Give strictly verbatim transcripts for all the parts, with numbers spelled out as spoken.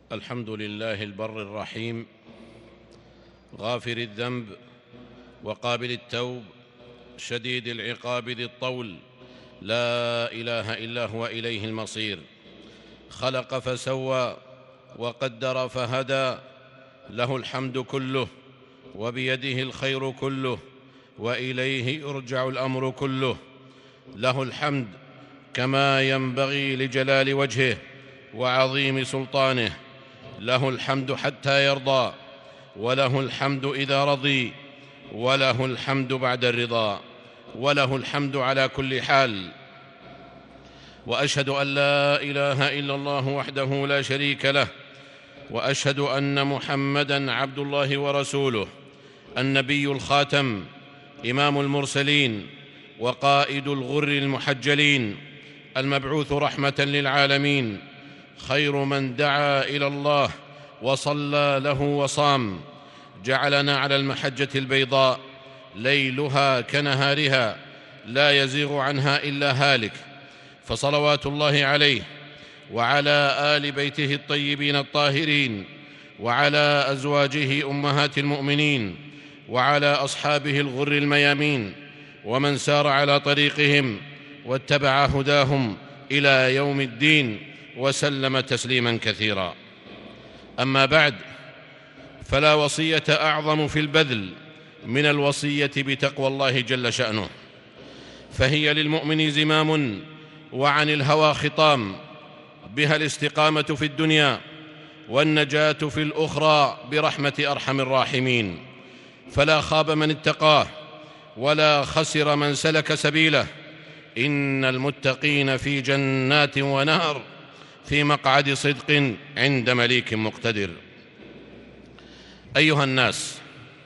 الحمد لله البر الرحيم غافر الذنب وقابل التوب شديد العقاب ذي الطول، لا إله إلا هو، إليه المصير. خلق فسوى وقدر فهدى، له الحمد كله وبيده الخير كله وإليه يرجع الأمر كله. له الحمد كما ينبغي لجلال وجهه وعظيم سلطانه، له الحمد حتى يرضى، وله الحمد إذا رضي، وله الحمد بعد الرضا، وله الحمد على كل حال. وأشهد أن لا إله إلا الله وحده لا شريك له، وأشهد أن محمدًا عبد الله ورسوله، النبي الخاتم، إمام المرسلين وقائد الغر المحجلين، المبعوث رحمة للعالمين، خير من دعا إلى الله وصلى له وصام، جعلنا على المحجة البيضاء ليلها كنهارها لا يزيغ عنها إلا هالك، فصلوات الله عليه وعلى آل بيته الطيبين الطاهرين، وعلى أزواجه أمهات المؤمنين، وعلى أصحابه الغر الميامين، ومن سار على طريقهم واتبع هداهم إلى يوم الدين، وسلم تسليما كثيرا. أما بعد، فلا وصية أعظم في البذل من الوصية بتقوى الله جل شأنه، فهي للمؤمن زمام وعن الهوى خطام، بها الاستقامة في الدنيا والنجاة في الأخرى برحمة أرحم الراحمين. فلا خاب من اتقاه ولا خسر من سلك سبيله، إن المتقين في جنات ونهر في مقعد صدق عند مليك مقتدر. أيها الناس،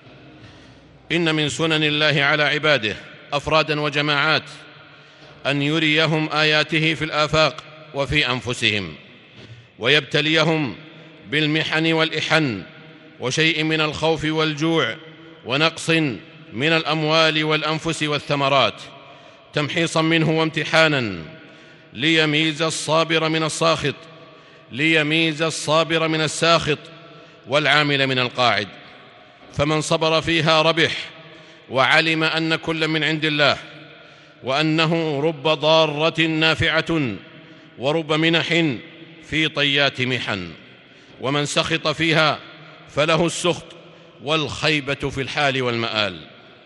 إن من سنن الله على عباده أفرادا وجماعات أن يريهم آياته في الآفاق وفي أنفسهم، ويبتليهم بالمحن والإحن وشيء من الخوف والجوع ونقص من الأموال والأنفس والثمرات، تمحيصا منه وامتحانا، ليميز الصابر من الساخط ليميز الصابر من الساخط والعامل من القاعد. فمن صبر فيها ربح، وعلم أن كل من عند الله، وأنه رب ضارة نافعة ورب منح في طيات محن. ومن سخط فيها فله السخط والخيبة في الحال والمآل.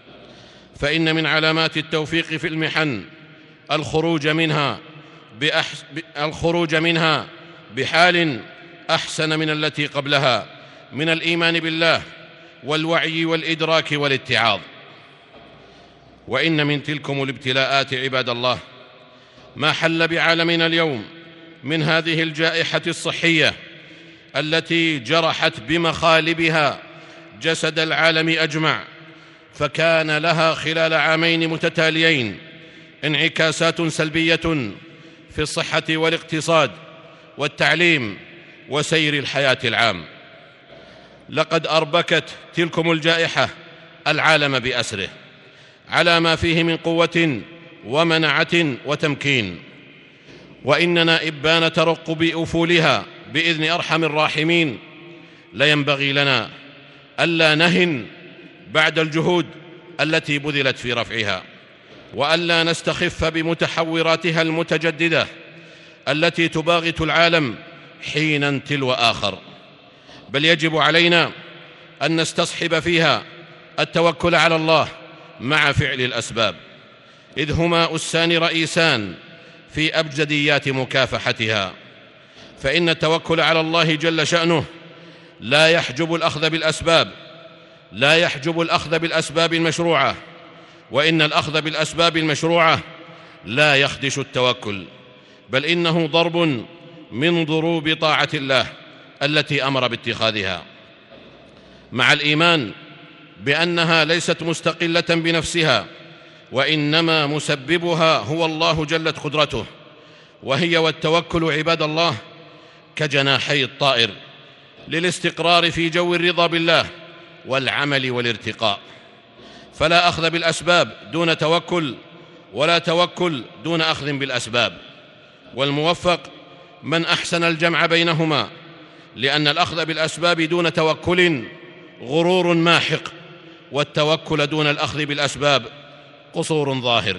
فإن من علامات التوفيق في المحن الخروج منها بأحس... الخروج منها بحال أحسن من التي قبلها، من الإيمان بالله والوعي والإدراك والاتعاظ. وإن من تلكم الابتلاءات عباد الله ما حل بعالمنا اليوم من هذه الجائحة الصحية التي جرحت بمخالبها جسد العالم أجمع، فكان لها خلال عامين متتاليين انعكاسات سلبية في الصحة والاقتصاد والتعليم وسير الحياة العام. لقد أربكت تلكم الجائحة العالم بأسره على ما فيه من قوة ومنعة وتمكين، وإننا إبان ترقب أفولها بإذن أرحم الراحمين لينبغي لنا ألا نهن بعد الجهود التي بذلت في رفعها، وألا نستخف بمتحوراتها المتجددة التي تباغت العالم حينا تلو آخر، بل يجب علينا أن نستصحب فيها التوكل على الله مع فعل الأسباب، إذ هما أسان رئيسان في أبجديات مكافحتها. فإن التوكل على الله جل شأنه لا يحجب الأخذ بالأسباب لا يحجب الأخذ بالأسباب المشروعة، وإن الأخذ بالأسباب المشروعة لا يخدش التوكل، بل إنه ضرب من ضروب طاعة الله التي أمر باتخاذها، مع الإيمان بأنها ليست مستقلة بنفسها، وإنما مسببها هو الله جلت قدرته. وهي والتوكل عباد الله كجناحي الطائر للاستقرار في جو الرضا بالله والعمل والارتقاء. فلا أخذ بالأسباب دون توكل، ولا توكل دون أخذ بالأسباب. والموفق من أحسن الجمع بينهما لأن الأخذ بالأسباب دون توكل غرور ماحق، والتوكل دون الأخذ بالأسباب قصور ظاهر.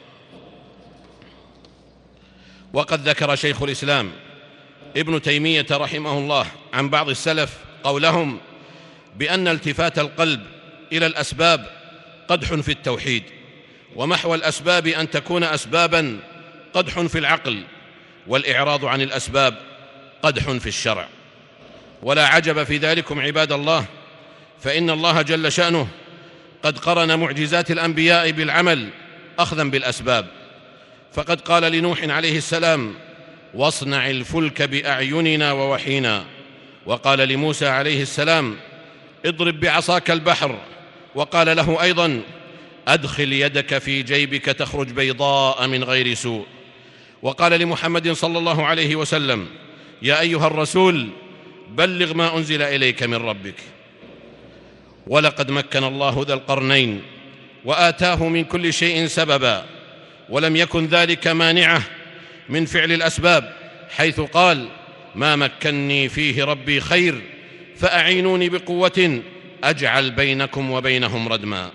وقد ذكر شيخ الإسلام ابن تيمية رحمه الله عن بعض السلف قولهم بأن التفات القلب إلى الأسباب قدح في التوحيد، ومحو الأسباب أن تكون أسبابا قدح في العقل، والإعراض عن الأسباب قدح في الشرع. ولا عجب في ذلكم عباد الله، فإن الله جل شأنه قد قرن معجزات الأنبياء بالعمل أخذا بالأسباب، فقد قال لنوح عليه السلام: واصنع الفلك بأعيننا ووحينا. وقال لموسى عليه السلام: اضرب بعصاك البحر. وقال له أيضا: أدخل يدك في جيبك تخرج بيضاء من غير سوء. وقال لمحمد صلى الله عليه وسلم: يا أيها الرسول بلغ ما أنزل إليك من ربك. ولقد مكن الله ذا القرنين وآتاه من كل شيء سببا، ولم يكن ذلك مانعه من فعل الأسباب، حيث قال: ما مكني فيه ربي خير فأعينوني بقوة أجعل بينكم وبينهم ردما.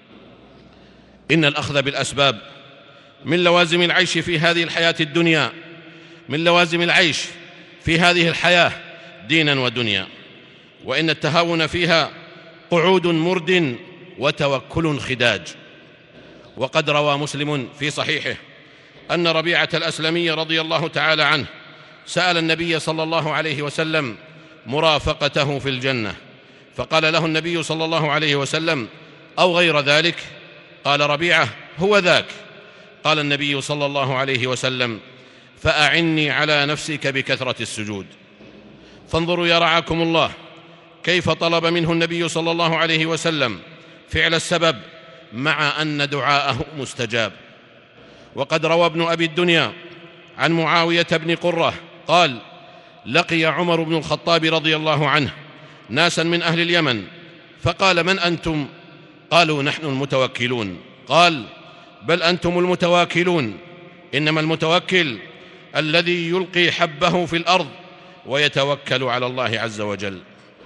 إن الأخذ بالأسباب من لوازم العيش في هذه الحياة الدنيا، من لوازم العيش في هذه الحياة دينا ودنيا، وإن التهاون فيها قعود مرد وتوكل خداج. وقد روى مسلم في صحيحه أن ربيعة الأسلمي رضي الله تعالى عنه سأل النبي صلى الله عليه وسلم مرافقته في الجنة، فقال له النبي صلى الله عليه وسلم: أو غير ذلك؟ قال ربيعة: هو ذاك. قال النبي صلى الله عليه وسلم: فأعني على نفسك بكثرة السجود. فانظروا يا رعاكم الله كيف طلب منه النبي صلى الله عليه وسلم فعل السبب مع أن دعاءه مستجاب. وقد روى ابن أبي الدنيا عن معاوية بن قرة قال: لقي عمر بن الخطاب رضي الله عنه ناسا من أهل اليمن، فقال: من أنتم؟ قالوا: نحن المتوكلون. قال: بل أنتم المتواكلون، إنما المتوكل الذي يلقي حبه في الأرض ويتوكل على الله عز وجل.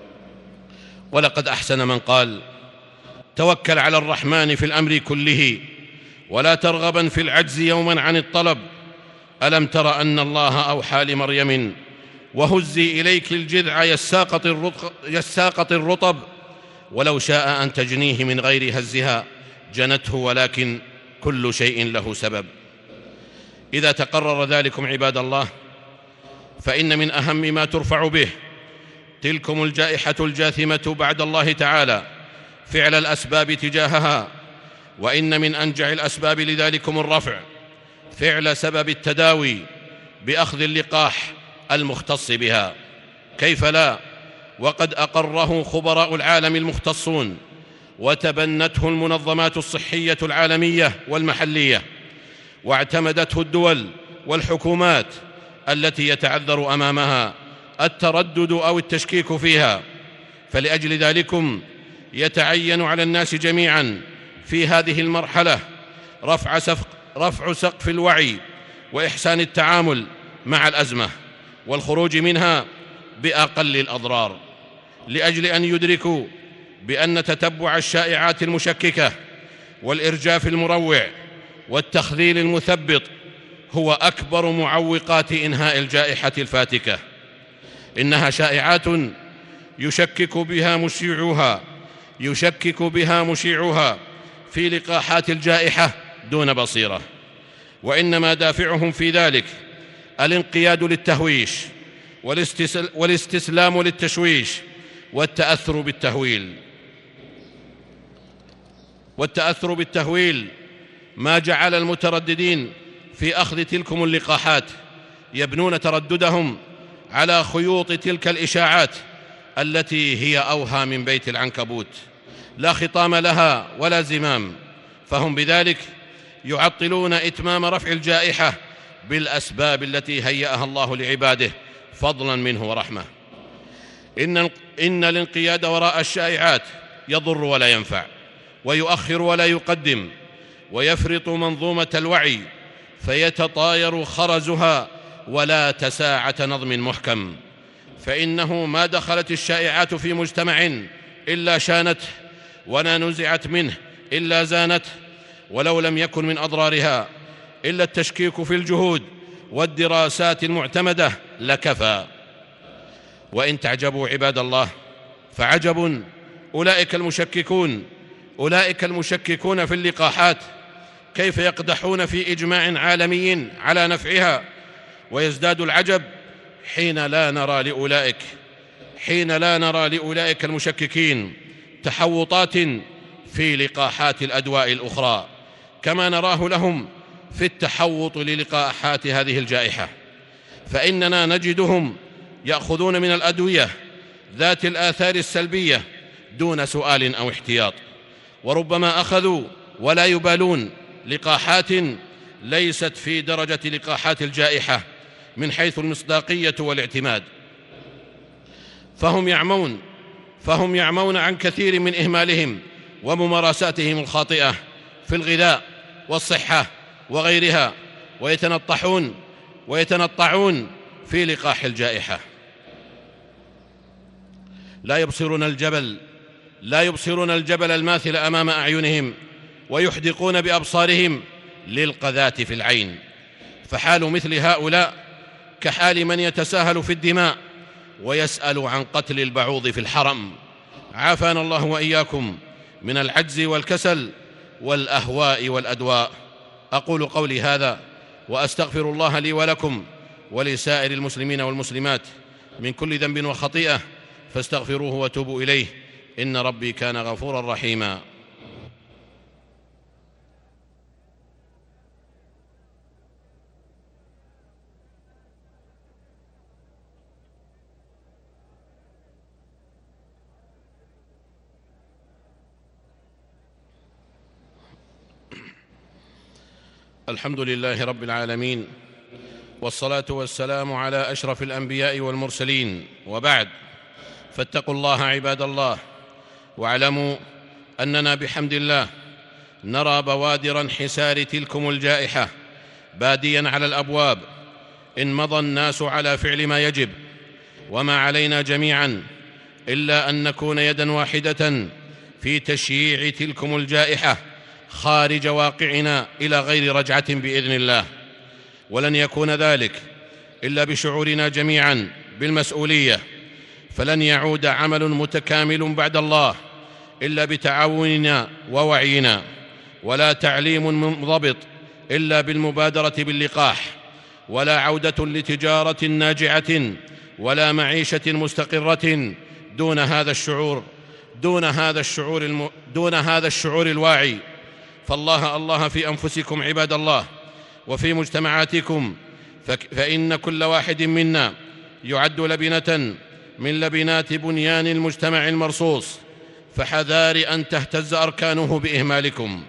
ولقد أحسن من قال: توكل على الرحمن في الأمر كله، ولا ترغبا في العجز يوما عن الطلب. ألم تر أن الله أوحى لمريم: وهزي إليك الجذع يساقط الرطب، ولو شاء أن تجنيه من غير هزها جنته، ولكن كل شيء له سبب. إذا تقرر ذلكم عباد الله، فإن من أهم ما ترفع به تلكم الجائحة الجاثمة بعد الله تعالى فعل الأسباب تجاهها. وإن من أنجع الأسباب لذلكم الرفع فعل سبب التداوي بأخذ اللقاح المختص بها. كيف لا، وقد أقره خبراء العالم المختصون، وتبنته المنظمات الصحية العالمية والمحلية، واعتمدته الدول والحكومات التي يتعذر أمامها التردد أو التشكيك فيها. فلأجل ذلكم يتعين على الناس جميعا في هذه المرحلة رفع سقف, رفع سقف الوعي وإحسان التعامل مع الأزمة والخروج منها بأقل الأضرار، لأجل أن يدركوا بأن تتبع الشائعات المشككة والإرجاف المروع والتخذيل المثبط هو أكبر معوقات إنهاء الجائحة الفاتكة. إنها شائعات يشكك بها مشيعوها يشكك بها مشيعوها في لقاحات الجائحة دون بصيرة، وإنما دافعهم في ذلك الانقياد للتهويش والاستسلام للتشويش والتأثر بالتهويل والتأثر بالتهويل ما جعل المترددين في أخذ تلكم اللقاحات يبنون ترددهم على خيوط تلك الإشاعات التي هي أوهى من بيت العنكبوت، لا خطام لها ولا زمام، فهم بذلك يعطلون إتمام رفع الجائحة بالأسباب التي هيأها الله لعباده فضلا منه ورحمة. إن, إن الانقياد وراء الشائعات يضر ولا ينفع، ويؤخر ولا يقدم، ويفرط منظومة الوعي فيتطاير خرزها ولا تساعة نظم محكم. فإنه ما دخلت الشائعات في مجتمع إلا شانته، ولا نزعت منه إلا زانته، ولو لم يكن من أضرارها إلا التشكيك في الجهود والدراسات المعتمدة لكفى. وإن تعجبوا عباد الله فعجب أولئك المشككون أولئك المشككون في اللقاحات كيف يقدحون في إجماع عالمي على نفعها، ويزداد العجب حين لا نرى لأولئك حين لا نرى لأولئك المشككين تحوطات في لقاحات الأدواء الأخرى كما نراه لهم في التحوط للقاحات هذه الجائحة. فإننا نجدهم يأخذون من الأدوية ذات الآثار السلبية دون سؤال أو احتياط، وربما أخذوا ولا يبالون لقاحات ليست في درجة لقاحات الجائحة من حيث المصداقية والاعتماد، فهم يعمون فهم يعمون عن كثير من إهمالهم وممارساتهم الخاطئة في الغذاء والصحة وغيرها، ويتنطحون ويتنطعون في لقاح الجائحة. لا يبصرون الجبل لا يبصرون الجبل الماثل أمام أعينهم، ويحدقون بأبصارهم للقذات في العين. فحال مثل هؤلاء كحال من يتساهل في الدماء ويسأل عن قتل البعوض في الحرم. عافانا الله وإياكم من العجز والكسل والأهواء والأدواء. أقول قولي هذا وأستغفر الله لي ولكم ولسائر المسلمين والمسلمات من كل ذنب وخطيئة، فاستغفروه وتوبوا إليه، إن ربي كان غفورا رحيما. الحمد لله رب العالمين، والصلاة والسلام على أشرف الأنبياء والمرسلين، وبعد، فاتقوا الله عباد الله، واعلموا أننا بحمد الله نرى بوادر انحسار تلكم الجائحة باديا على الأبواب، إن مضى الناس على فعل ما يجب. وما علينا جميعا إلا أن نكون يدا واحدة في تشييع تلكم الجائحة خارج واقعنا إلى غير رجعة بإذن الله، ولن يكون ذلك إلا بشعورنا جميعا بالمسؤولية، فلن يعود عمل متكامل بعد الله إلا بتعاوننا ووعينا، ولا تعليم منضبط إلا بالمبادرة باللقاح، ولا عودة لتجارة ناجعة ولا معيشة مستقرة دون هذا الشعور دون هذا الشعور الم... دون هذا الشعور الواعي. فالله الله في أنفسكم عباد الله، وفي مجتمعاتكم، فإن كل واحد منا يعد لبنة من لبنات بنيان المجتمع المرصوص، فحذار أن تهتز أركانه بإهمالكم.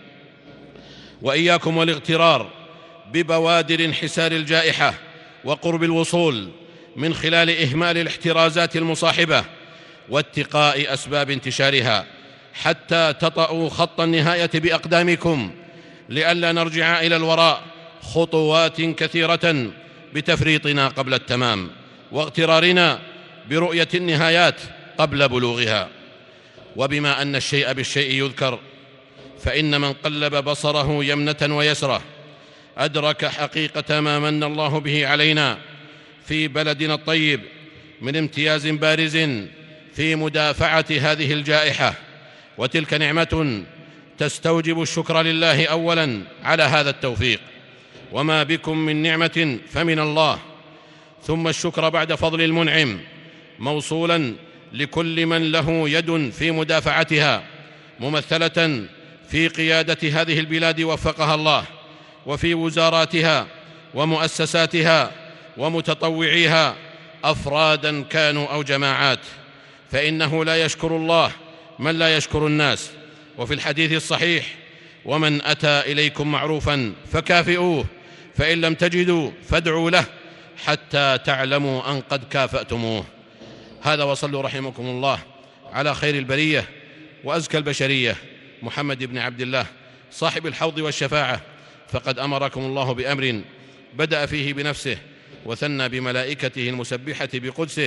وإياكم والاغترار ببوادر انحسار الجائحة وقرب الوصول من خلال إهمال الاحترازات المصاحبة واتقاء أسباب انتشارها، حتى تطأوا خط النهاية بأقدامكم، لئلا نرجع إلى الوراء خطوات كثيرة بتفريطنا قبل التمام، واغترارنا برؤية النهايات قبل بلوغها. وبما أن الشيء بالشيء يذكر، فإن من قلب بصره يمنة ويسرة أدرك حقيقة ما من الله به علينا في بلدنا الطيب من امتياز بارز في مدافعة هذه الجائحة، وتلك نعمة تستوجب الشكر لله أولا على هذا التوفيق، وما بكم من نعمة فمن الله، ثم الشكر بعد فضل المنعم موصولا لكل من له يد في مدافعتها، ممثلة في قيادة هذه البلاد وفقها الله، وفي وزاراتها ومؤسساتها ومتطوعيها أفرادا كانوا أو جماعات، فإنه لا يشكر الله من لا يشكر الناس. وفي الحديث الصحيح: ومن أتى إليكم معروفا فكافئوه، فإن لم تجدوا فادعوا له حتى تعلموا أن قد كافأتموه. هذا، وصلوا رحمكم الله على خير البرية وأزكى البشرية محمد بن عبد الله صاحب الحوض والشفاعة، فقد أمركم الله بأمر بدأ فيه بنفسه وثنى بملائكته المسبحة بقدسه،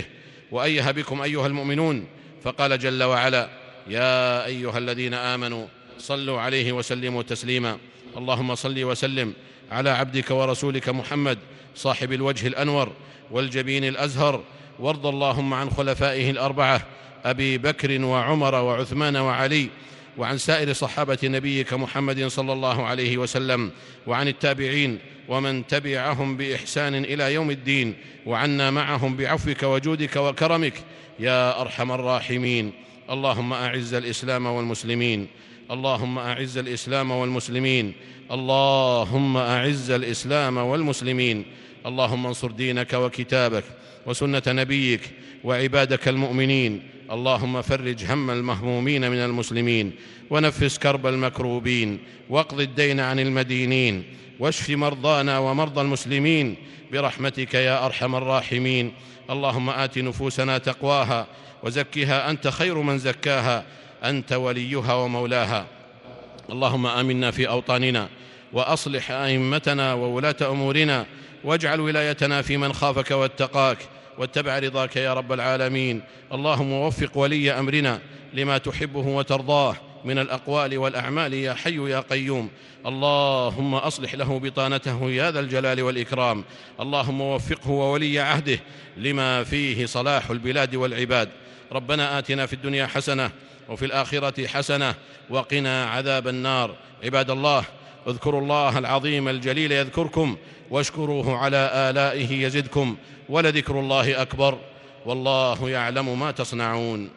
وأيه بكم أيها المؤمنون، فقال جل وعلا: يا أيها الذين آمنوا صلوا عليه وسلموا تسليما. اللهم صل وسلم على عبدك ورسولك محمد صاحب الوجه الأنور والجبين الأزهر، وارض اللهم عن خلفائه الأربعة أبي بكر وعمر وعثمان وعلي، وعن سائر صحابة نبيك محمد صلى الله عليه وسلم، وعن التابعين ومن تبعهم بإحسان إلى يوم الدين، وعنا معهم بعفوك وجودك وكرمك يا أرحم الراحمين. اللهم أعز الإسلام والمسلمين، اللهم أعز الإسلام والمسلمين، اللهم أعز الإسلام والمسلمين. اللهم انصر دينك وكتابك وسنة نبيك وعبادك المؤمنين. اللهم فرج هم المهمومين من المسلمين، ونفس كرب المكروبين، واقض الدين عن المدينين، واشف مرضانا ومرضى المسلمين برحمتك يا أرحم الراحمين. اللهم آت نفوسنا تقواها وزكها أنت خير من زكاها، أنت وليها ومولاها. اللهم آمنا في أوطاننا، وأصلح أئمتنا وولاة أمورنا، واجعل ولايتنا في من خافك واتقاك واتبع رضاك يا رب العالمين. اللهم وفق ولي أمرنا لما تحبه وترضاه من الأقوال والأعمال يا حي يا قيوم. اللهم أصلح له بطانته يا ذا الجلال والإكرام. اللهم وفقه وولي عهده لما فيه صلاح البلاد والعباد. ربنا آتنا في الدنيا حسنة وفي الآخرة حسنة وقنا عذاب النار. عباد الله، اذكروا الله العظيم الجليل يذكركم، واشكروه على آلائه يزدكم، ولذكر الله أكبر، والله يعلم ما تصنعون.